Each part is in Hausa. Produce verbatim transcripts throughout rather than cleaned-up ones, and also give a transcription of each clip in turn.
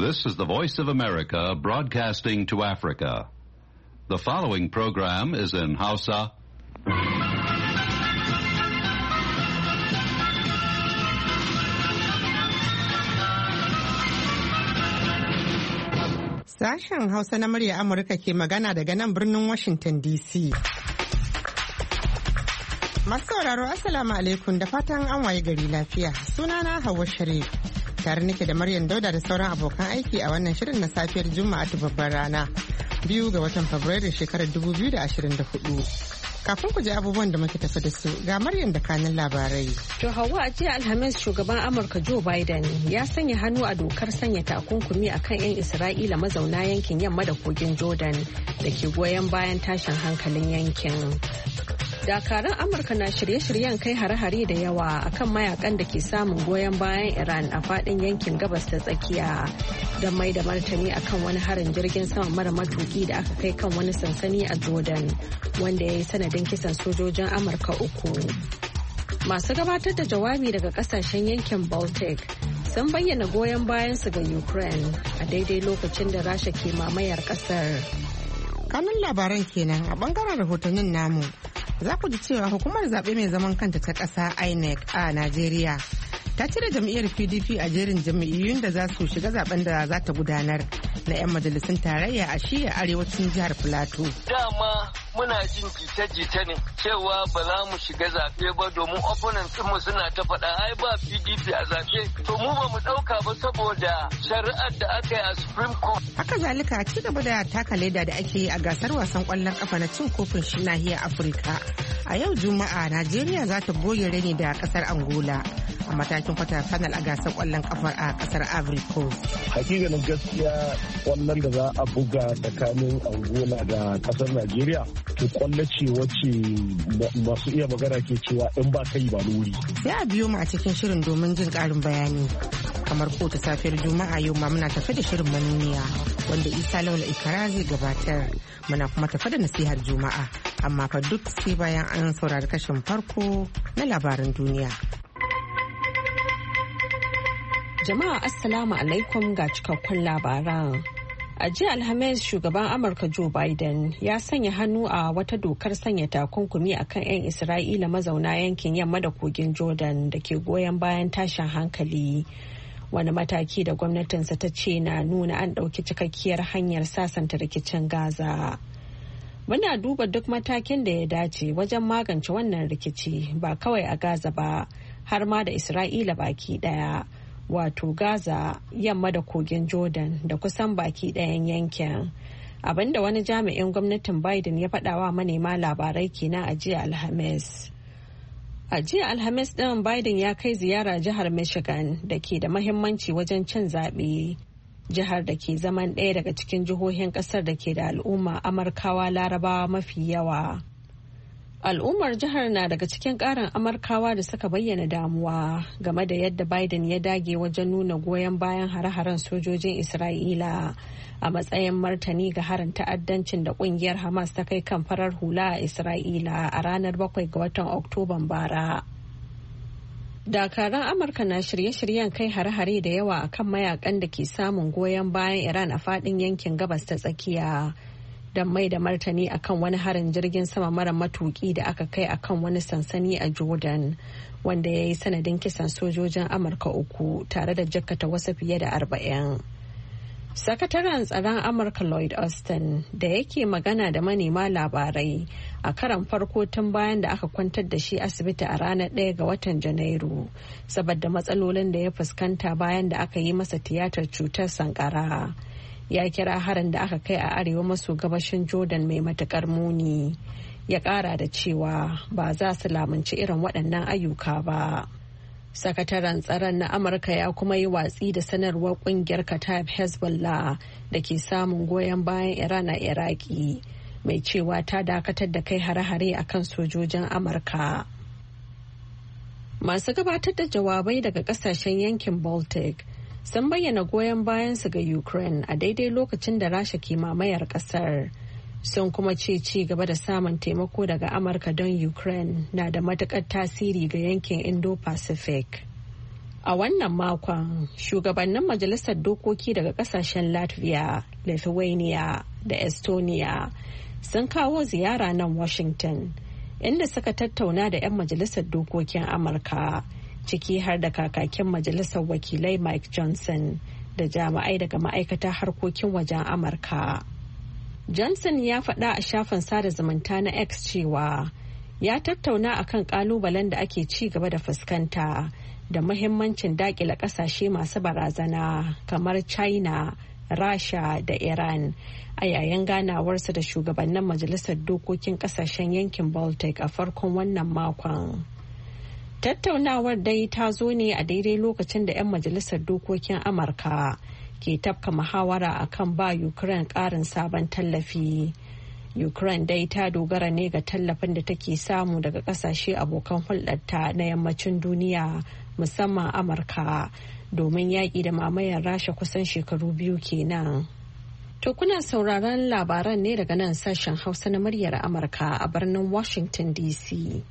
This is the Voice of America broadcasting to Africa. The following program is in Hausa. Sashen Hausa na murya Amurka ke magana daga nan birnin Washington D C. Masu sauraro Assalamu alaikum da fatan an waye gari lafiya. Sunana Hauwa Sharif. Tare nake da Maryam Dauda da sauran abokan aiki a wannan shirin na safiyar Juma'a ta babbar rana. Biyu ga watan Fabrairu shekarar dubu biyu da ashirin da hudu. Kafin ku ji abubuwan da muke tafi da su ga Maryam da kanin labarai. To Hauwa, a jiya Alhamis shugaban Amurka Joe Biden ya sanya hannu a dokar sanya takunkumi akan 'yan Isra'ila mazauna yankin yamma da kogin Jordan da ke goyon bayan tashin hankalin yankin. Dakaran Amurka na shirye-shiryen kai hare-hare da yawa akan mayakan da ke samun goyon bayan Iran a fadin yankin gabas ta tsakiya don mai da martani akan wani harin jirgin sama mara matuki da aka kai kan wani sansani a Jordan wanda ya yi sanadin kisan sojojin Amurka uku. Masu gabatar da jawabi daga kasashen yankin Baltic sun bayyana goyon bayansu ga Ukraine a daidai lokacin da Rasha ke mamayar kasar. Kanun labaran kenan a bangaren rahotannin namu. Za ku ji cewa hukumar zaɓe mai zaman kanta ta ƙasa I N E C a Najeriya ta cire jam'iyyar P D P a jerin jam'iyyun da za su shiga zaben da za ta gudanar na 'yan majalisun tarayya a shiya arewacin jihar Filato. Dama muna jin jita-jita ne cewa ba za mu shiga zaɓe ba domin opponents mu suna ta faɗa ai ba P D P a zaɓe. To mu ba mu ɗauka ba saboda shari'ar da aka yi a Supreme Court. Haka zalika a ci gaba da taka leda da ake yi a gasar wasan ƙwallon ƙafa na cin kofin shi nahiyar Afirka. A yau Juma'a Najeriya za ta goge rani da ƙasar Angola a matakin kwata final a gasar ƙwallon ƙafa a ƙasar Ivory Coast. Hakikanin gaskiya wannan da za a buga tsakanin Angola da ƙasar Najeriya to kwallo ce wacce masu iya magana ke cewa in ba kai ba wuri. Sai a biyo mu a cikin shirin domin jin ƙarin bayani. Kamar kowace safiyar Juma'a yau ma muna tafe da shirin manuniya wanda Isa Lawal Ikara zai gabatar. Muna kuma tafe da nasihar Juma'a amma fa duk sai bayan an saurari kashin farko na labaran duniya. Jama'a Assalamu alaikum ga cikakkun labaran. A jiya Alhamis shugaban Amurka Joe Biden ya sanya hannu a wata dokar sanya takunkumi akan 'yan Isra'ila mazauna yankin yamma da kogin Jordan da ke goyon bayan tashin hankali. Wani mataki da gwamnatinsa ta ce na nuna an ɗauki cikakkiyar hanyar sasanta rikicin Gaza. Muna duba duk matakin da ya dace wajen magance wannan rikici ba kawai a Gaza ba har ma da Isra'ila baki ɗaya. Wato Gaza, yamma da kogin Jordan da kusan baki ɗayan yankin. Abinda wani jami'in gwamnatin Biden ya faɗawa manema labarai kenan a jiya Alhamis. A jiya Alhamis ɗin Biden ya kai ziyara jihar Michigan da ke da mahimmanci wajen cin zaɓe. Jihar da ke zaman ɗaya daga cikin jihohin ƙasar da ke da al'umma Amurkawa Larabawa mafi yawa. Al'ummar jihar na daga cikin ƙarin Amurkawa da suka bayyana damuwa game da yadda Biden ya dage wajen nuna goyon bayan hare-haren sojojin Isra'ila a matsayin martani ga harin ta'addancin da ƙungiyar Hamas ta kai kan farar hula a Isra'ila a ranar bakwai ga watan Oktoban bara. Dakaran Amurka na shirye-shiryen kai hare-hare da yawa akan mayakan da ke samun goyon bayan Iran a faɗin yankin gabas ta tsakiya. Don mai da martani akan wani harin jirgin sama mara matuki da aka kai akan wani sansani a Jordan wanda ya yi sanadin kisan sojojin Amurka uku tare da jakkata wasu fiye da arba'in. Sakataren tsaron Amurka Lloyd Austin da yake magana da manema labarai a karan farko tun bayan da aka kwantar da shi asibiti a ranar ɗaya ga watan Janairu saboda matsalolin da ya fuskanta bayan da aka yi masa tiyatar cutar sankara. Ya kira harin da aka kai a arewa maso gabashin Jordan mai matukar muni. Ya kara da cewa ba za su lamunci irin waɗannan ayyuka ba. Sakataren tsaron na Amurka ya kuma yi watsi da sanarwar kungiyar Kataib Hezbollah da ke samun goyon bayan Iran a Iraki mai cewa ta dakatar da kai hare-hare a kan sojojin Amurka. Masu gabatar da jawabai daga kasashen yankin Baltic sun bayyana goyon bayansu ga Ukraine a daidai lokacin da Rasha ke mamayar kasar. Sun kuma ce ci gaba da samun taimako daga Amurka don Ukraine na da matukar tasiri ga yankin Indo-Pacific. A wannan makon, shugabannin majalisar dokoki daga kasashen Latvia, Lithuania da Estonia sun kawo ziyara nan Washington, inda suka tattauna da 'yan majalisar dokokin Amurka, ciki har da kakakin majalisar wakilai Mike Johnson da jami'ai daga ma'aikatar harkokin wajen Amurka. Johnson ya faɗa a shafin sada zumunta na X cewa ya tattauna akan kalubalen da ake ci gaba da fuskanta da muhimmancin dakile kasashe masu barazana kamar China, Rasha da Iran a yayin ganawarsa da shugabannin majalisar dokokin kasashen yankin Baltic a farkon wannan makon. Tattaunawar dai ta zo ne a daidai lokacin da 'yan majalisar dokokin Amurka ke tafka muhawara akan ba Ukraine ƙarin sabon tallafi. Ukraine dai ta dogara ne ga tallafin da take samu daga kasashe abokan hulɗarta na yammacin duniya, musamman Amurka, domin yaƙi da mamayar Rasha kusan shekaru biyu kenan. To kuna sauraron labaran ne daga nan sashen Hausa na muryar Amurka a birnin Washington D C.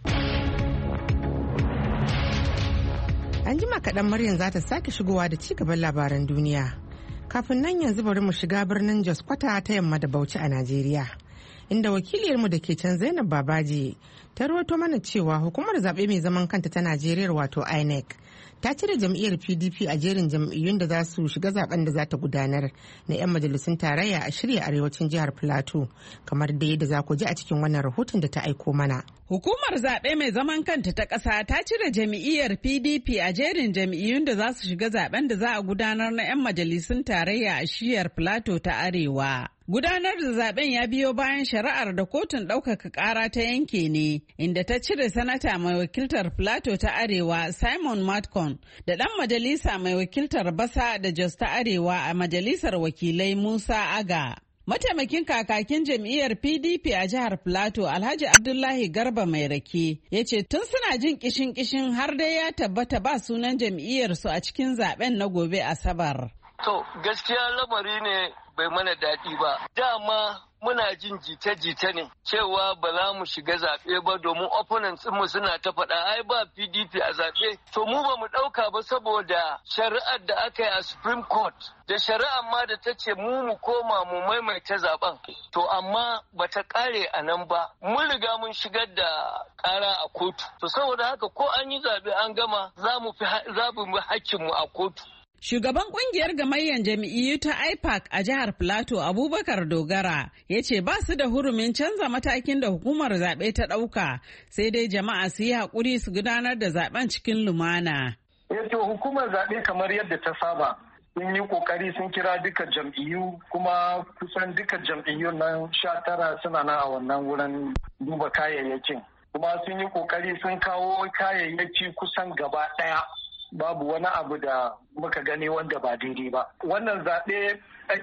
An jima kaɗan Maryam za ta sake shigowa da ci gaban labaran duniya. Kafin nan yanzu bari mu shiga birnin Jos Kwata ta yamma da Bauchi a Najeriya. Inda wakiliyarmu da ke can Zainab Babaji ta rawaito mana cewa hukumar zaɓe mai zaman kanta ta Najeriya wato I N E C ta cire jam'iyyar P D P a jerin jam'iyyun da za su shiga zaben da za ta gudanar na 'yan majalisun tarayya a shirya arewacin jihar Plateau, kamar da yadda za ku ji a cikin wannan rahoton da ta aiko mana. Hukumar zaɓe mai zaman kanta ta ƙasa ta cire jam'iyyar P D P a jerin jam'iyyun da za su shiga zaben da za a gudanar na 'yan majalisun tarayya a shiyar Plateau ta Arewa. Gudanar da zaben ya biyo bayan shari'ar da kotun ɗaukaka ƙara ta yanke ne, inda ta cire sanata mai wakiltar Plateau ta Arewa Simon Matcon da ɗan majalisa mai wakiltar Basa da Jos ta Arewa a majalisar wakilai Musa Aga. Mataimakin kakakin jam'iyyar P D P a jihar Plateau Alhaji Abdullahi Garba Mai Rake ya ce tun suna jin kishin-kishin har dai ya tabbata ba sunan jam'iyyarsu a cikin zaben na gobe Asabar. To gaskiya lamari ne bai mana daɗi ba. Dama muna jin jita-jita ne cewa ba za mu shiga zaɓe ba domin opponents mu suna ta faɗa ai ba P D P a zaɓe. To mu ba mu ɗauka ba saboda shari'ar da aka yi a Supreme Court da shari'ar ma da ta ce mu mu koma mu maimaita zaɓen. To amma ba ta ƙare a nan ba. Mun riga mun shigar da ƙara a kotu. To saboda haka ko an yi zaɓe an gama za mu fi hakkinmu a kotu. Shugaban kungiyar gamayyar jam'iyyu ta I P A C a jihar Plateau Abubakar Dogara ya ce ba su da hurumin canza matakin da hukumar zaɓe ta ɗauka, sai dai jama'a su yi haƙuri su gudanar da zaɓen cikin lumana. Yato hukumar zaɓe kamar yadda ta saba sun yi ƙoƙari sun kira duka jam'iyyu, kuma kusan duka jam'iyyun nan sha tara suna nan a wannan wurin duba kayayyakin, kuma sun yi ƙoƙari sun kawo kayayyaki kusan gaba ɗaya. Babu wani abu da muka gani wanda ba daidai ba. Wannan zaɓe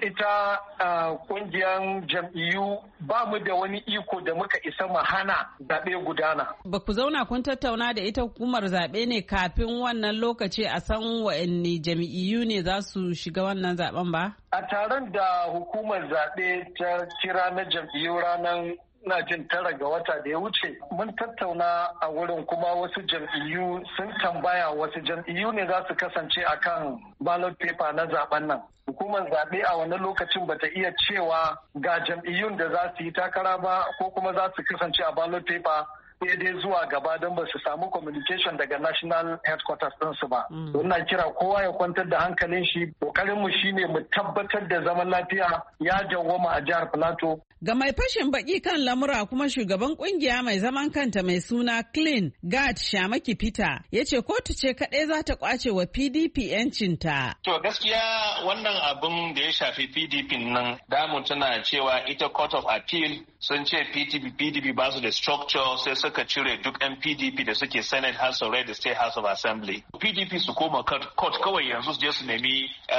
ita ƙungiyar jam'iyyu ba mu da wani iko da muka isa mu hana zaɓe gudana. Ba ku zauna kun tattauna da ita hukumar zaɓe ne kafin wannan lokaci a san wa'anne jam'iyyu ne za su shiga wannan zaɓen ba? A taron da hukumar zaɓe ta kira na jam'iyyu ranar ina jin tara ga wata da ya wuce mun tattauna a wurin, kuma wasu jam'iyyu sun tambaya wasu jam'iyyu ne za su kasance akan ballot paper na zaben nan. Hukumar zaɓe a wani lokacin bata iya cewa ga jam'iyyun da za su yi takara ba ko kuma za su kasance a ballot paper sai dai zuwa gaba don ba su samu communication daga national headquarters ɗinsu ba. Ina kira kowa ya kwantar da hankalin shi, kokarin mu shine mu tabbatar da zaman lafiya ya dawwama a jihar Plateau. Ga mai fashin baki kan lamura kuma shugaban kungiya mai zaman kanta mai suna Clean Guard Shamaki Peter ya ce kotu ce kaɗai za ta kwace wa P D P 'yancinta. To gaskiya wannan abin da ya shafi P D P nan damu tana cewa ita Court of Appeal sun ce P D P ba su da structure, sai suka cire duk 'yan P D P da suke Senate House of Rep da State House of Assembly. P D P su koma court kawai yanzu su je su nemi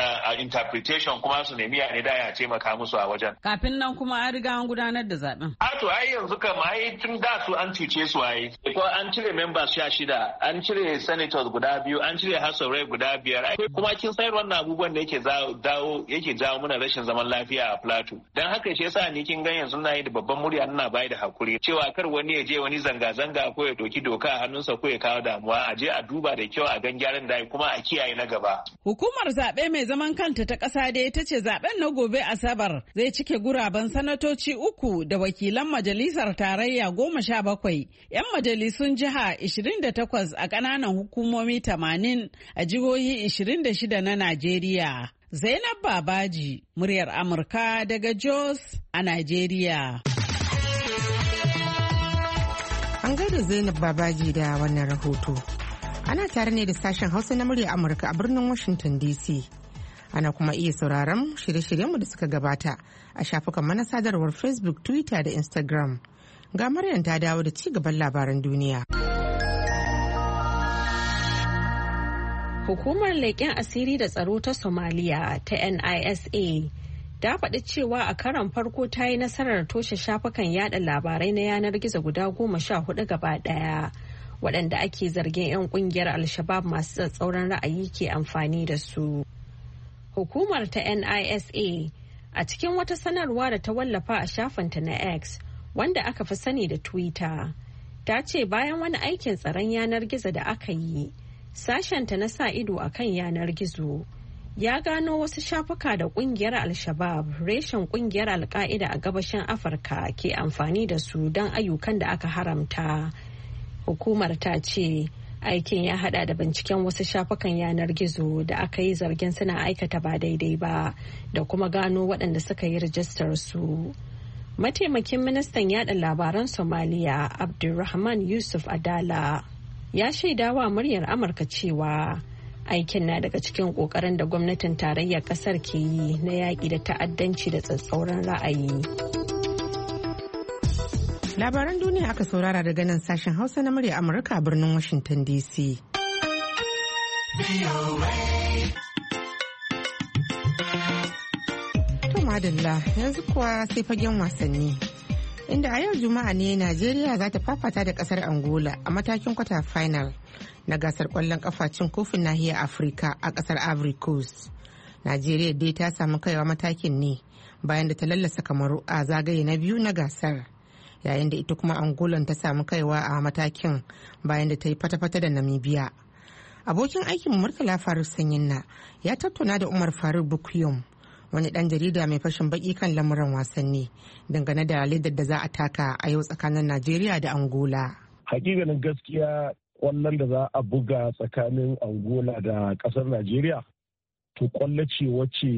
interpretation kuma su nemi ya ne da ya taimaka musu a wajen. Kafin nan kuma an riga an gudanar da zaben. A to ai yanzu kam ai tun da su an cuce su ai. Ko an cire members sha shida, an cire senators guda biyu, an cire House of Reps guda biyar. Kuma kin sayar wannan abubuwan da yake dawo yake jawo mana rashin zaman lafiya a Plateau. Dan haka shi yasa ni kin ga yanzu na yi da babban murya ina bai da hakuri cewa kar wani ya je wani zanga-zanga ko ya doki doka a hannunsa ko ya kawo damuwa, a je a duba da kyau a gan gyaran da kuma a kiyaye na gaba. Hukumar zaɓe mai zaman kanta ta ƙasa dai ta ce zaɓen na gobe Asabar zai cike guraben sanatoci uku da wakilan majalisar tarayya goma sha bakwai, 'yan majalisun jiha ishirin da takwas a ƙananan hukumomi tamanin a jihohi ishirin da shida na Najeriya. Zainab Babaji, muryar Amurka daga Jos a Najeriya. An gaida Zainab Babaji da wannan rahoto. Ana tare ne da sashen Hausa na murya Amurka a birnin Washington D C. Ana kuma iya sauraron shirye-shiryenmu da suka gabata a shafukan mana sadarwar Facebook, Twitter da Instagram. Ga Maryam ta dawo da ci gaban labaran duniya. Hukumar leƙen asiri da tsaro ta Somaliya ta N I S A ta faɗi cewa a karon farko ta yi nasarar toshe shafukan yada labarai na yanar gizo guda goma sha hudu gaba ɗaya, waɗanda ake zargin 'yan ƙungiyar Al-Shabaab masu tsatsauran ra'ayi ke amfani da su. Hukumar ta N I S A a cikin wata sanarwa da ta wallafa a shafinta na X, wanda aka fi sani da Twitter, ta ce bayan wani aikin tsaron yanar gizo da aka yi, sashenta na sa ido a kan yanar gizo ya gano wasu shafuka da kungiyar Al-Shabaab, reshen kungiyar Al-Qaida a gabashin Afirka, ke amfani da su don ayyukan da aka haramta. Hukumar ta ce aikin ya hada da binciken wasu shafukan yanar gizo da aka yi zargin suna aikata ba daidai ba, da kuma gano waɗanda suka yi rajistar su. Mataimakin ministan yada labaran Somaliya Abdulrahman Yusuf Adala ya shaidawa muryar Amurka cewa aikin na daga cikin kokarin da gwamnatin tarayyar kasar ke yi na yaƙi da ta'addanci da tsatsauran ra'ayi. Labaran duniya aka saurara daga nan sashen Hausa na muryar Amurka a birnin Washington D C. To madalla, yanzu kuwa sai fagen wasanni. Inda a yau Juma'a ne Najeriya za ta fafata da kasar Angola a matakin kwata final na gasar kwallon kafa cin kofin nahiyar Afirka a kasar Ivory Coast. Najeriya dai ta samu kaiwa matakin ne bayan da ta lallasa Kamaru a zagaye na biyu na gasar, yayin da ita kuma Angola ta samu kaiwa a matakin bayan da ta yi fata-fata da Namibia. Abokin aikin Murtala Faruk Sanyinna ya tattauna da Umar Faruk Bukuyum, wani dan jarida mai fashin baki kan lamuran wasanni, dangane da ledar da za a taka a yau tsakanin Najeriya da Angola. Hakikanin gaskiya kwallon da za a buga tsakanin Angola da kasar Najeriya to kwallo ce wacce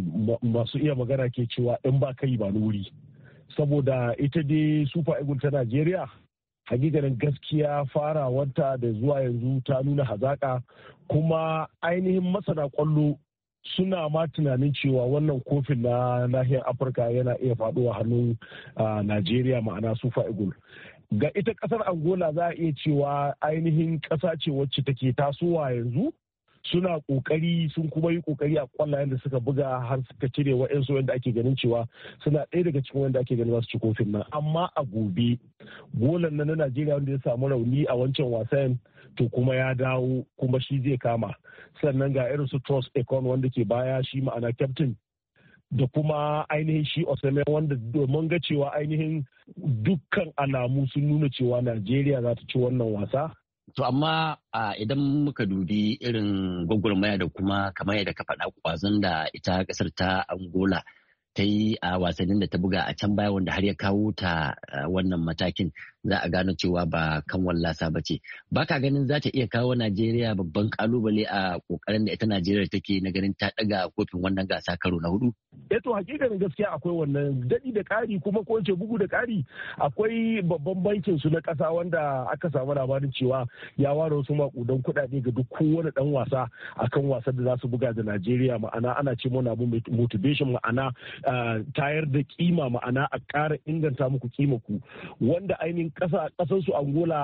masu iya magana ke cewa in ba kai ba wuri, saboda ita dai Super Eagles ta Najeriya hakikanin gaskiya farawarta da zuwa yanzu ta nuna hazaka, kuma ainihin masana kwallo suna ma tunanin cewa wannan kofin na nahiyar Afirka yana iya faduwa hannun Najeriya, ma'ana Super Eagles. Ga ita kasar Angola za a iya cewa ainihin kasa ce wacce take tasowa yanzu, suna kokari sun kuma yi kokari a kwallayen da suka buga har suka cire wa'yansu wanda ake ganin cewa suna ɗaya daga cikin wanda ake ganin za su ci kofin nan. Amma a gobe golan nan na Najeriya wanda ya samu rauni a wancan wasan to kuma ya dawo kuma shi zai kama, sannan ga irin su Trust Ekon wanda ke baya shi ma'ana captain, da kuma ainihin shi Osimhen wanda domin ga cewa ainihin dukkan alamu sun nuna cewa Najeriya za ta ci wannan wasa. To amma idan muka dubi irin gwagwarmaya da kuma kamar yadda ka faɗa kwazon da ita ƙasar ta Angola ta yi a wasannin da ta buga a can baya wanda har ya kawo ta wannan matakin, za a gano cewa ba kan wallasa ba ce. Ba ka ganin za ta iya kawo Najeriya babban kalubale a kokarin da ita Najeriya take na ganin ta daga kofin wannan gasa karo na hudu? Eh to hakikanin gaskiya akwai wannan daɗi da ƙari, kuma ko ce bugu da ƙari akwai babban bankin su na ƙasa wanda aka samu labarin cewa ya ware wasu makudan kuɗaɗe ga duk kowane ɗan wasa akan wasan da za su buga da Najeriya, ma'ana ana ce mana abu motivation, ma'ana tayar da kima, ma'ana a ƙara inganta muku kima ku, wanda ainihin ƙasa ƙasar su Angola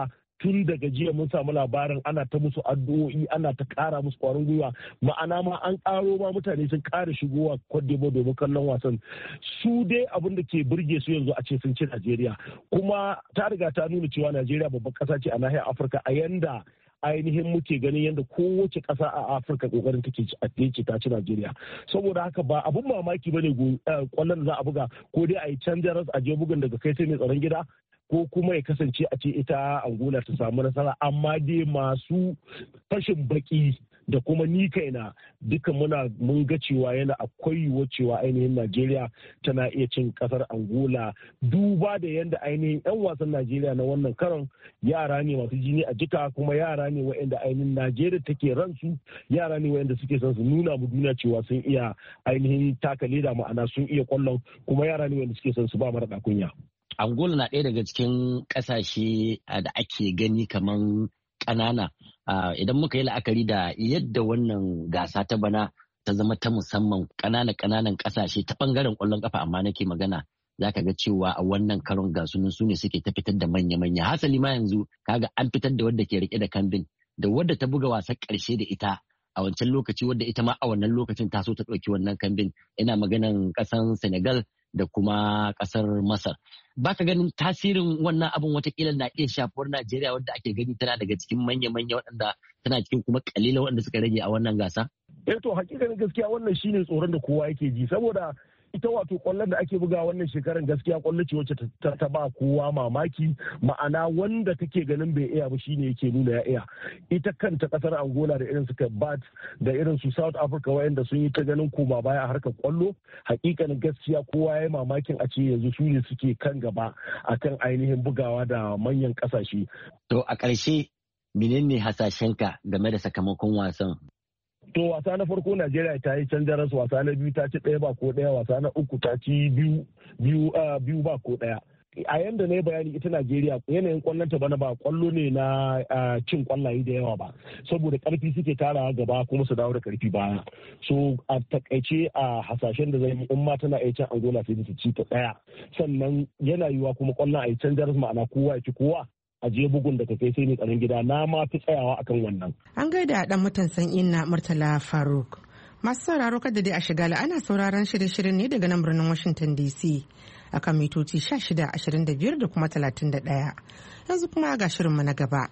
tun daga jiya mun samu labarin ana ta musu addu'o'i ana ta kara musu kwarin gwiwa, ma'ana ma an karo ma mutane sun kara shigowa Cote d'Ivoire domin kallon wasan. Su dai abin da ke burge su yanzu a ce sun ci Najeriya, kuma ta riga ta nuna cewa Najeriya babban kasa ce a nahiyar Afirka a yanda ainihin muke ganin yadda kowace ƙasa a Afirka kokarin take a ce ta ci Najeriya. Saboda haka ba abun mamaki bane kwallon da za a buga ko dai a yi can jaras a je bugun daga kai sai mai tsaron gida, ko kuma ya kasance a ce ita Angola ta samu nasara. Amma dai masu fashin baki da kuma ni kaina duka muna mun ga cewa yana akwai yiwuwar cewa ainihin Najeriya tana iya cin kasar Angola, duba da yadda ainihin 'yan wasan Najeriya na wannan karon yara ne masu jini a jika, kuma yara ne waɗanda ainihin Najeriya take ransu, yara ne waɗanda suke son su nuna mu duniya cewa sun iya ainihin taka leda, ma'ana sun iya kwallon, kuma yara ne waɗanda suke son su ba mara kunya. Angola na ɗaya daga cikin ƙasashe da ake gani kaman ƙanana. Idan muka yi la'akari da yadda wannan gasa ta bana ta zama ta musamman, ƙananan ƙananan ƙasashe ta ɓangaren ƙwallon ƙafa amma nake magana, za ka ga cewa a wannan karon gasunan su ne suke ta fitar da manya-manya. Hasali ma yanzu kaga an fitar da wadda ke rike da kambin da wadda ta buga wasan ƙarshe da ita a wancan lokaci, wadda ita ma a wannan lokacin ta so ta ɗauki wannan kambin. Ina maganan ƙasan Senegal da kuma ƙasar Masar. Ba ka ganin tasirin wannan abin watakila na iya shafuwar Najeriya wadda ake gani tana daga cikin manya-manya waɗanda tana cikin kuma ƙalilan waɗanda suka rage a wannan gasa? Eh to hakikanin gaskiya wannan shine tsoron da kowa yake ji, saboda ita wato kwallon da ake buga wannan shekaran gaskiya kwallo ce wacce ta ba kowa mamaki, ma'ana wanda kake ganin bai iya ba shine yake nuna ya iya. Ita kanta kasar Angola da irin su Bat da irin su South Africa wayanda sun yi ta ganin koma baya a harkar kwallo, hakikanin gaskiya kowa ya yi mamakin a ce yanzu su ne suke kan gaba akan ainihin bugawa da manyan kasashe. To a ƙarshe menene hasashenka game da sakamakon wasan? To wasa na farko Najeriya ta yi can jaras, wasa na biyu ta ci ɗaya ba ko ɗaya, wasa na uku ta ci biyu biyu biyu ba ko ɗaya. A yanda na yi bayani ita Najeriya yanayin kwallon ta bana ba kwallo ne na cin kwallaye da yawa ba, saboda karfi suke tara gaba kuma su dawo da karfi baya. So a takaice a hasashen da zai yi in ma tana iya cin Angola sai su ci ta ɗaya, sannan yana yiwuwa kuma kwallon a yi can jaras, ma'ana kowa ya ci kowa. A je bugun da kai sai ne tsaron gida, na ma fi tsayawa akan wannan. An gaida dan mutan san inna Murtala Faruk. Masu sauraro kada dai a shiga ana sauraron shirye-shiryen ne daga nan birnin Washington D C akan mitoci shida, ashirin da biyar da kuma talatin da ɗaya. Yanzu kuma ga shirinmu na gaba.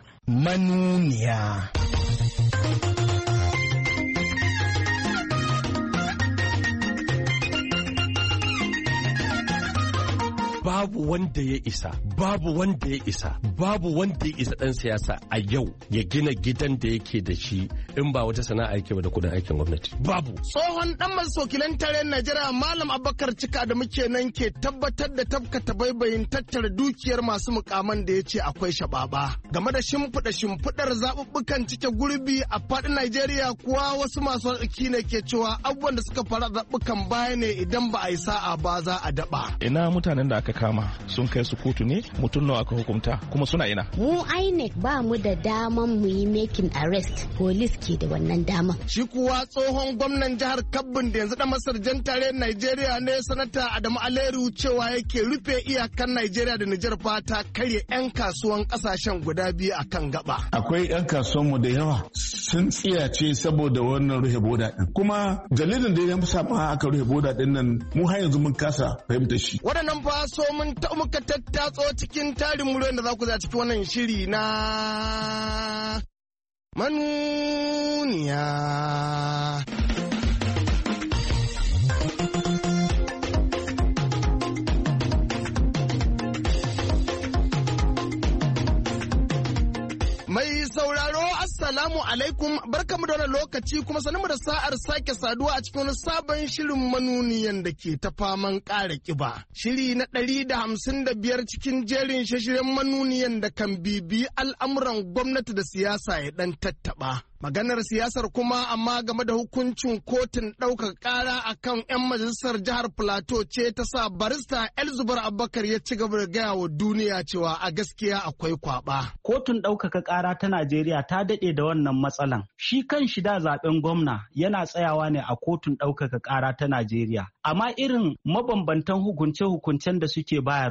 Manuniya. Babu wanda ya isa, babu wanda ya isa, babu wanda ya isa ɗan siyasa a yau ya gina gidan da yake da shi in ba wata sana'a yake ba da kudin aikin gwamnati. Babu. Tsohon ɗan masokilan tarayyar Najeriya Malam Abubakar Cika da muke nan ke tabbatar da tabkata baibayin tattara dukiyar masu mukaman da ya ce akwai shababa. Game da shimfiɗa shimfiɗar zaɓuɓɓukan cike gurbi a faɗin Najeriya kuwa wasu masu arziki ne ke cewa abubuwan da suka fara zaɓuɓɓukan baya ne idan ba a yi sa'a ba za a daɓa. Ina mutanen da aka kama sun kai su kotu ne, mutum nawa aka hukunta kuma suna ina. Mu I N E C ba mu da daman mu yi making arrest, police ke da wannan daman. Shi kuwa tsohon gwamnan jihar Kabbin da yanzu da masarjan tare Najeriya ne sanata Adamu Aleru cewa yake rufe iyakan Najeriya da Nijar fata karya 'yan kasuwan kasashen guda biyu a kan gaba. Akwai 'yan kasuwan mu da yawa sun tsiyace saboda wannan rufe boda din. Kuma dalilin da ya sa ma aka rufe boda din nan mu har yanzu mun kasa fahimta shi. Waɗannan fa so mun ta muka tattatso cikin tarin muryoyin da za ku za cikin wannan shiri na manuniya. Mai sauraro Assalamu alaikum, barkamu da wannan lokaci kuma sanin mu da sa'ar sake saduwa a cikin wani sabon shirin manuniyan da ke ta faman ƙara ƙiba. Shiri na ɗari da hamsin da biyar cikin jerin shashiren manuniyan da kan bibi al'amuran gwamnati da siyasa ya ɗan tattaɓa. Maganar siyasar kuma amma game da hukuncin kotun ɗaukar ƙara a kan 'yan majalisar jihar Plateau ce ta sa barista Elzubar Abubakar ya ci gaba da gaya wa duniya cewa a gaskiya akwai kwaɓa. Kotun ɗaukaka ƙara ta Najeriya ta daɗe da wannan matsalan. Shi kan shi da zaɓen gwamna yana tsayawa ne a kotun ɗaukaka ƙara ta Najeriya. Amma irin mabambantan hukunce-hukuncen da suke bayarwa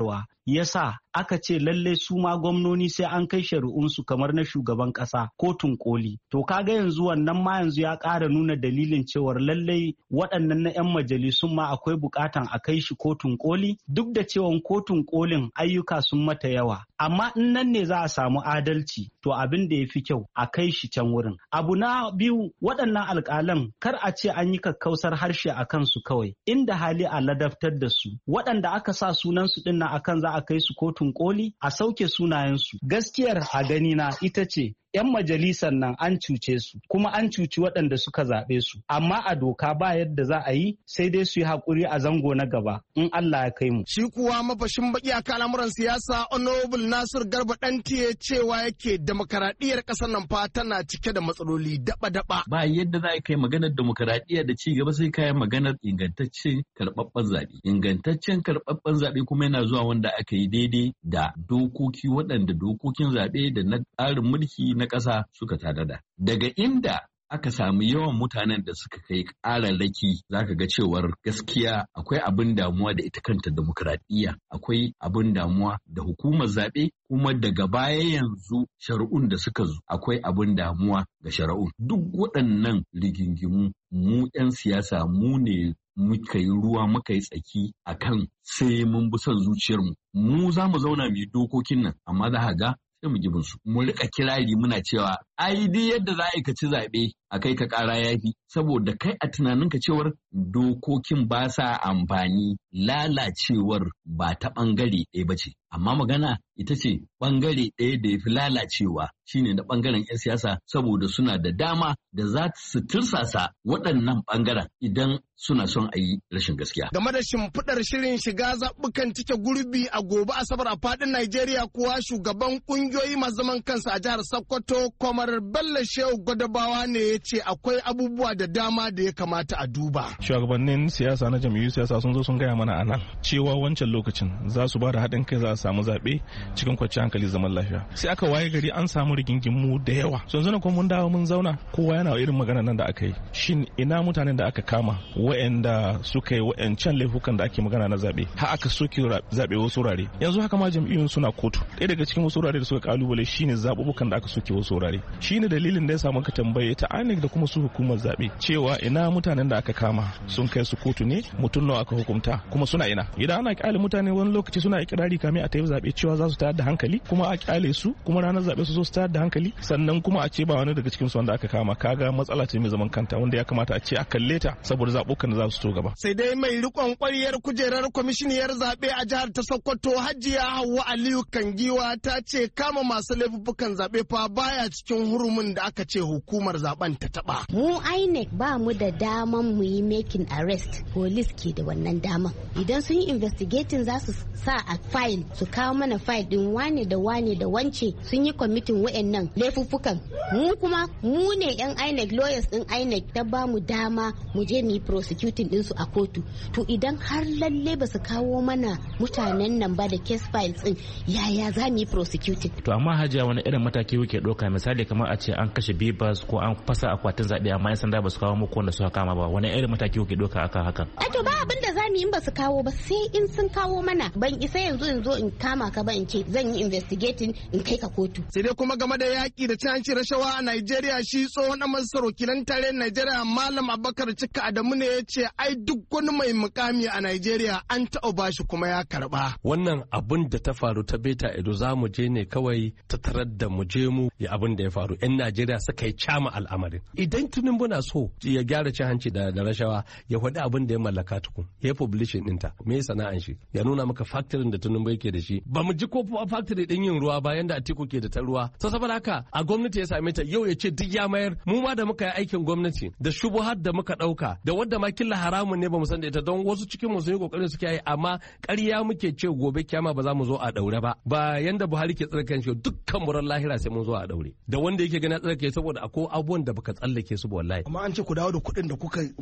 yasa aka ce lallai su ma gwamnoni sai an kai shari'unsu kamar na shugaban ƙasa kotun koli. To kaga yanzu wannan ma yanzu ya ƙara nuna dalilin cewar lallai waɗannan na 'yan majalisun ma akwai buƙatan a kai shi kotun koli duk da cewa kotun kolin ayyuka sun mata yawa. Amma in nan ne za a samu adalci to abin da ya fi kyau a kai shi can wurin. Abu na biyu waɗannan alƙalan kar a ce an yi kakkausar harshe a kansu kawai inda hali a ladabtar da su waɗanda aka sa sunansu ɗin nan akan za a kai su kotun koli a sauke sunayensu. Gaskiyar a ganina ita ce 'yan majalisar nan an cuce su kuma an cuci waɗanda suka zaɓe su amma a doka ba yadda za a yi sai dai su yi haƙuri a zango na gaba in Allah ya kai mu. Shi kuwa mafashin baki a al'amuran siyasa Honorable Nasir Garba Dantiye cewa yake demokaradiyyar ƙasar nan fa tana cike da matsaloli daba-daba. Ba yadda za a kai maganar demokaradiyya da ci gaba sai kayan maganar ingantaccen karɓaɓɓen zaɓe. Ingantaccen karɓaɓɓen zaɓe kuma yana zuwa wanda aka yi daidai da dokoki waɗanda dokokin zaɓe da na tsarin mulki na ƙasa suka tanada. Daga inda aka samu yawan mutanen da suka kai ƙararraki za ka ga cewar gaskiya akwai abin damuwa da ita kanta demokradiyya, akwai abin damuwa da hukumar zaɓe, kuma daga baya yanzu shari'un da suka zo akwai abin damuwa ga shari'un. Duk waɗannan rigingimu mu 'yan siyasa mu ne muka yi ruwa muka yi tsaki a kan sai mun bi son zuciyarmu. Mu za mu zauna mu yi dokokin nan amma za ga sai mu gibin su. Mu rika kirari muna cewa ai duk yadda za a ci zaɓe a kai ka ƙara yafi saboda kai a tunaninka cewar dokokin ba sa amfani lalacewar ba ta ɓangare ɗaya ba ce. Amma magana ita ce ɓangare ɗaya da ya fi lalacewa shine na ɓangaren 'yan siyasa saboda suna da dama da za su tursasa waɗannan ɓangaren idan suna son a yi rashin gaskiya. Game da shimfiɗar shirin shiga zaɓukan cike gurbi a gobe Asabar a faɗin Najeriya kuwa shugaban ƙungiyoyi masu zaman kansa a jihar Sokoto Kwamar Bello Shehu Gwadabawa ne ya ce akwai abubuwa da dama da ya kamata a duba. Shugabannin siyasa na jam'iyyun siyasa sun zo sun gaya mana a nan cewa wancan lokacin za su ba da haɗin kai za a samu zaɓe cikin kwanciyar hankali zaman lafiya. Sai aka waye gari an samu rigingimu da yawa. So yanzu na kuma mun dawo mun zauna kowa yana irin magana nan da aka yi. Shin ina mutanen da aka kama wa'anda suka yi wa'ancan laifukan da ake magana na zaɓe har aka soke zaɓe wasu wurare. Yanzu haka ma jam'iyyun suna kotu. Ɗaya daga cikin wasu wurare da suka kalubale shine zaɓuɓɓukan da aka soke wasu wurare. Shine dalilin da ya samu ka tambaye ta I N E C da kuma su hukumar zaɓe cewa ina mutanen da aka kama sun kai su kotu ne mutum nawa aka hukunta kuma suna ina. Idan ana kyale mutane wani lokaci suna ikirari kamin a tayi zaɓe cewa za su tayar da hankali kuma a kyale su kuma ranar zaɓe su zo su tayar da hankali sannan kuma a ce ba wani daga cikin su wanda aka kama kaga matsala ce mai zaman kanta wanda ya kamata a ce a kalle ta saboda zaɓukan da za su to gaba. Sai dai mai rikon ƙwariyar kujerar kwamishiniyar zaɓe a jihar ta Sokoto Hajiya Hauwa Aliyu Kangiwa ta ce kama masu laifuffukan zaɓe fa baya cikin hurumin da aka ce hukumar zaben ta taba. Mu I N E C ba mu da daman mu yi making arrest, police ke da wannan daman. Idan sun yi investigating za su sa a file su kawo mana file din wane da wane da wance sun yi kwamitin wayannan laifuffukan. Mu kuma mu ne yan I N E C lawyers din I N E C ta ba mu dama mu je mu yi prosecuting din su a kotu. To idan har lalle ba su kawo mana mutanen nan ba da case files din yaya za mu yi prosecuting. To amma Hajiya wani irin mataki kuke ɗauka misali kamar a ce an kashe bibas ko an fasa akwatin zaɓe amma yan sanda ba su kawo muku wanda suka kama ba wani irin mataki kuke ɗauka akan hakan? To ba abin da za mu yi ba su kawo ba sai in sun kawo mana ban isa yanzu in zo in kama ka ba in ce zan yi investigating in kai ka kotu. Sai dai kuma game da yaƙi da cin hanci rashawa a Najeriya shi tsohon ɗan majalisar wakilan tarayyar Najeriya Malam Abubakar Cika Adamu ne ya ce ai duk wani mai mukami a Najeriya an taɓa bashi kuma ya karɓa. Wannan abin da ta faru ta Beta Edo za mu je ne kawai ta tarar da mu je mu ya abin da ya faru. 'Yan Najeriya suka yi cama al'amarin. Idan Tinubu na so ya gyara cin hanci da rashawa ya faɗi abin da ya mallaka tukun ya publishing ɗinta me ya sana'an shi ya nuna maka factory da Tinubu yake da shi ba mu ji ko factory ɗin yin ruwa bayan da Atiku ke da ta ruwa to saboda haka a gwamnati ya same ta yau ya ce duk ya mayar mu ma da muka yi aikin gwamnati da shubuhar da muka ɗauka da wadda ma killa haramun ne ba mu san da ita don wasu cikin mu sun yi kokarin suke yi amma ƙarya muke ce gobe kyama ba za mu zo a daure ba ba yanda Buhari ke tsarkan shi dukkan muran lahira sai mun zo a daure da wanda yake gani tsarkake saboda akwai abubuwan da baka tsallake su ba wallahi amma an ce ku dawo da kuɗin da kuka mallaka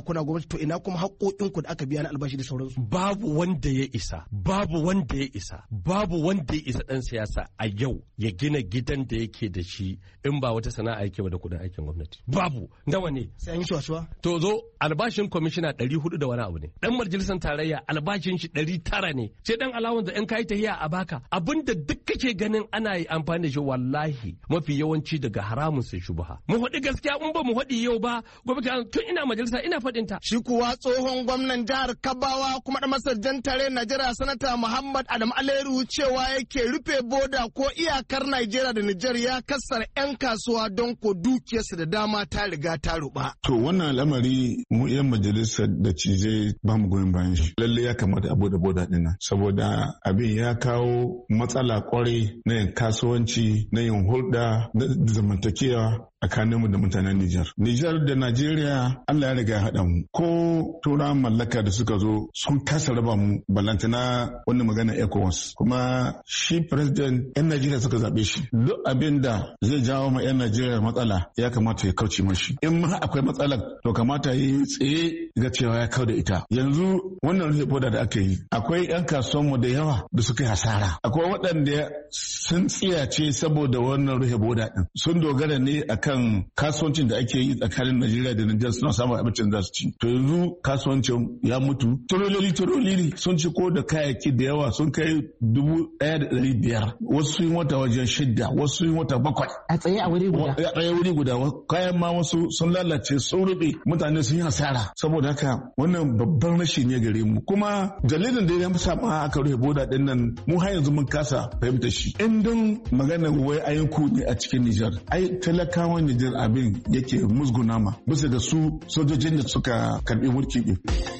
kuna gwamnati to ina kuma haƙoƙinku da aka biya na albashi da sauransu. Babu wanda ya isa, babu wanda ya isa, babu wanda ya isa ɗan siyasa a yau ya gina gidan da yake da shi in ba wata sana'a yake ba da kuɗin aikin gwamnati. Babu, nawa ne? Sai an yi shuwa To zo albashin kwamishina ɗari hudu da wani abu ne. Ɗan majalisar tarayya albashin shi ɗari tara ne. Sai ɗan alawan da ɗan kayi tahiya a baka. Abinda duk kake ganin ana yi amfani da shi wallahi mafi yawanci daga haramun sai shubha. Mu haɗi gaskiya in ba mu haɗi yau ba gobe tun ina majalisa ina faɗin ta. Shi kuwa tsohon gwamnan jihar Kabawa kuma da masarjan tare Najeriya sanata Muhammad Adam Aleru cewa yake rufe boda ko iyakar Najeriya da Nijar ya kassara 'yan kasuwa don ko dukiyarsu da dama ta riga ta ruba. To wannan al'amari mu 'yan majalisar da cije ba mu goyon bayan shi. Lalle ya kamata a bude boda ɗin nan saboda abin ya kawo matsala kwarai na yin kasuwanci na yin hulɗa na zamantakewa tsakaninmu da mutanen Nijar. Nijar da Najeriya Allah ya riga ya haɗa mu. Ko turawan mallaka da suka zo sun kasa raba mu balantana wani magana ECOWAS. Kuma shi president 'yan Najeriya suka zaɓe shi. Duk abin da zai jawo ma 'yan Najeriya matsala ya kamata ya kauce mashi. In ma akwai matsalar to kamata ya yi tsaye ga cewa ya kau da ita. Yanzu wannan rufe boda da aka yi akwai 'yan kasuwanmu da yawa da suka yi hasara. Akwai waɗanda sun tsiyace saboda wannan rufe boda ɗin. Sun dogara ne akan kan kasuwancin da ake yi tsakanin Najeriya da Nijar suna samun abincin za su ci. To yanzu kasuwancin ya mutu. Turololi turolili sun ci ko da kayayyaki da yawa sun kai dubu ɗaya da ɗari biyar. Wasu sun yi wata wajen shidda, wasu sun yi wata bakwai. A tsaye a wuri guda. A tsaye wuri guda. Kayan ma wasu sun lalace sun rube mutane sun yi hasara. Saboda haka wannan babban rashi ne gare mu. Kuma dalilin da ya sa ma aka rufe boda ɗin nan mu har yanzu mun kasa fahimta shi. In don magana wai ayyuku ne a cikin Nijar. Ai talakawan Nijar abin yake musguna ma bisa ga su sojojin da suka karbi mulki din.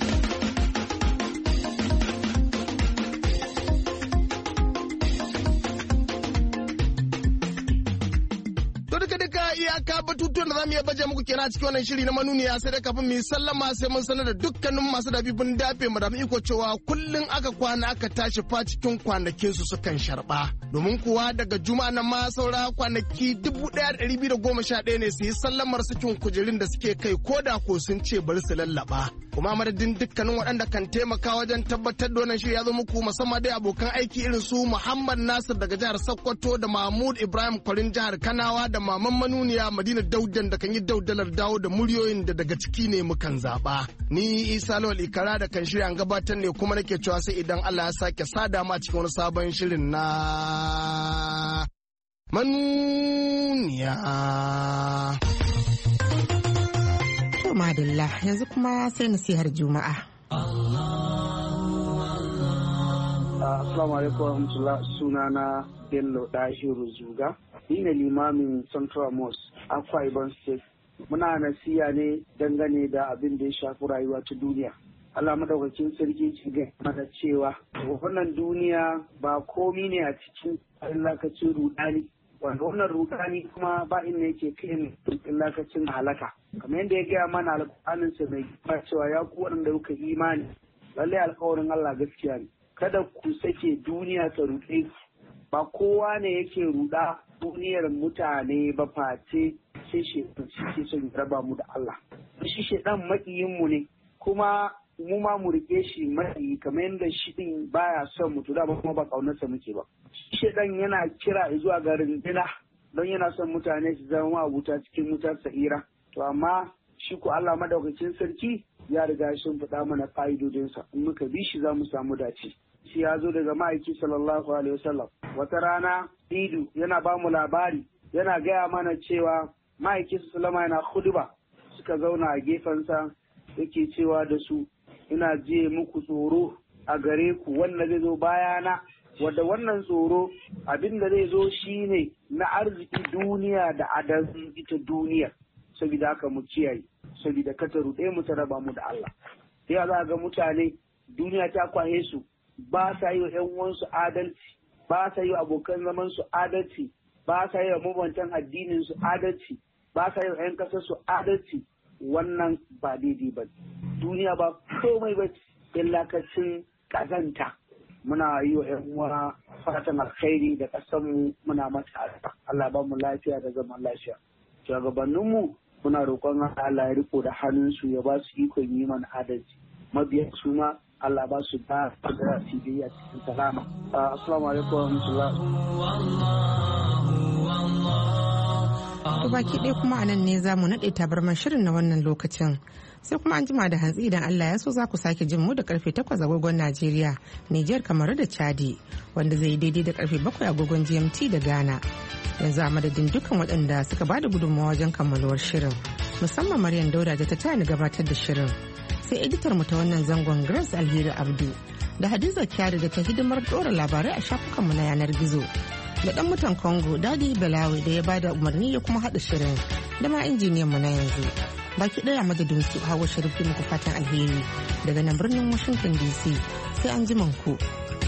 batutuwan da za mu iya baje muku kenan a cikin wannan shiri na manuniya sai dai kafin mu yi sallama sai mun sanar da dukkanin masu dabibin dafe mu da iko cewa kullun aka kwana aka tashi fa cikin kwanakin su sukan sharba domin kuwa daga juma'a nan ma saura kwanaki dubu ɗaya da ɗari biyu da goma sha ɗaya ne su yi sallamar sakin kujerun da suke kai ko da ko sun ce bari su lallaba kuma madadin dukkanin waɗanda kan taimaka wajen tabbatar da wannan shiri ya zo muku musamman dai abokan aiki irin su Muhammad Nasir daga jihar Sokoto da Mahmud Ibrahim Kwarin jihar Kanawa da Maman Manuniya Madina Daudan da kan yi daudalar dawo da muryoyin da daga ciki ne mukan zaba. Ni Isa Lawal Ikara da kan shirya gabatar ne kuma nake cewa sai idan Allah ya sake sada ma cikin wani sabon shirin na Manuniya. To madalla yanzu kuma sai nasihar Juma'a. Assalamu alaikum warahmatullah, sunana Bello Dahiru Zuga. Ni ne limamin Central Mosque, Akwa Ibom State. Muna nasiya ne dangane da abin da ya shafi rayuwa ta duniya. Allah madaukakin sarki ci ga mana cewa wannan duniya ba komi ne a cikin lakacin rudani. Wanda wannan rudani kuma ba inda yake kai ne lakacin halaka. Kamar yadda ya gaya mana alƙawarinsa mai gaba cewa ya ku waɗanda kuka imani. Lallai alƙawarin Allah gaskiya ne. Kada ku sake duniya ta ruɗe ku. Ba kowa ne yake ruɗa duniyar mutane ba face sai shaitan shi son raba mu da Allah. Shi shaitan maƙiyinmu ne kuma mu ma mu rike shi maƙiyi kamar yadda shi din baya son mu to da kuma ba ƙaunarsa muke ba. Shi shaitan yana kira zuwa ga rindina don yana son mutane su zama abuta cikin wutar sa'ira. To amma shi ko Allah madaukakin sarki ya riga sun faɗa mana fa'idodinsa in muka bi shi za mu samu dace. Shi ya zo daga ma'aiki sallallahu alaihi wasallam wata rana idu yana ba mu labari yana gaya mana cewa ma'aiki sallama yana huduba suka zauna a gefensa yake cewa da su ina je muku tsoro a gare ku wanda zai zo bayana wadda wannan tsoro abin da zai zo shine na arziki duniya da adalci ita duniya saboda haka mu kiyaye saboda ka ta ruɗe mu ta raba mu da Allah sai za ga mutane duniya ta kwaye su ba sa yi wa ‘yan uwansu adalci, ba sa yi wa abokan zaman su adalci, ba sa yi wa mabantan addinin su adalci, ba sa yi wa ‘yan ƙasar su adalci, wannan ba daidai ba. Duniya ba komai ba illakacin ƙazanta. Muna yi wa ‘yan uwa fatan alkhairi da ƙasarmu muna mata Allah ba mu lafiya da zaman lafiya. Shugabanninmu muna roƙon Allah ya riko da hannunsu ya ba su ikon yi mana adalci mabiya su ma Allah ba su da da su biya cikin salama. Assalamu alaikum wa rahmatullah. To baki ɗaya kuma anan ne za mu naɗe tabarman shirin na wannan lokacin. Sai kuma an jima da hantsi idan Allah ya so za ku sake jin mu da karfe takwas agogon Najeriya, Nijar, Kamaru da Chadi, wanda zai yi daidai da karfe bakwai agogon G M T da Ghana. Yanzu a madadin dukkan waɗanda suka bada gudunmawa wajen kammaluwar shirin, musamman Maryam Dauda da ta tani gabatar da shirin. Sai editar mu ta wannan zangon Grace Alheri Abdu da Hadiza Kyari da ta hidimar ɗora labarai a shafukanmu na yanar gizo. Da ɗan mutan Congo Dadi Balawi da ya bada umarni ya kuma haɗa shirin da ma injiniyan mu na yanzu. Baki ɗaya madadin su Hawa Sharif muku fatan alheri daga nan birnin Washington D C sai an ji ku.